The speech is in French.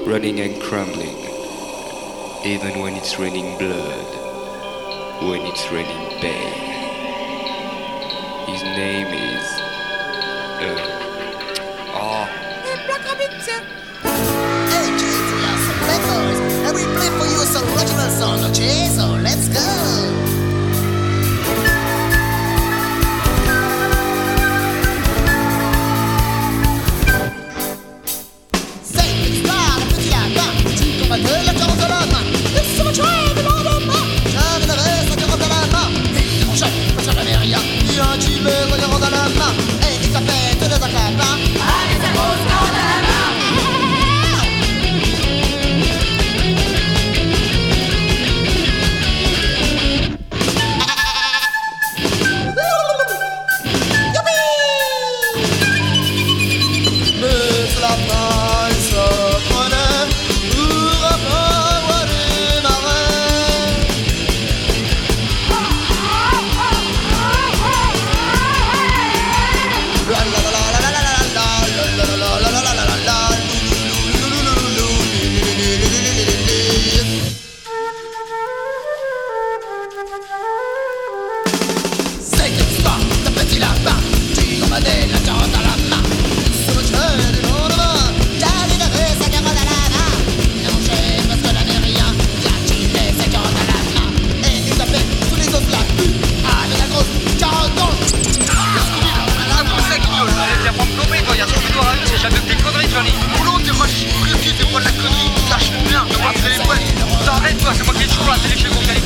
running and crumbling, even when it's raining blood, when it's raining pain. His name is... Black Rabbit. Hey, kids, we are some Black Boys, and we play for you some original song, okay? So let's go. Arrête-toi, c'est moi qui ai le choix, c'est les chez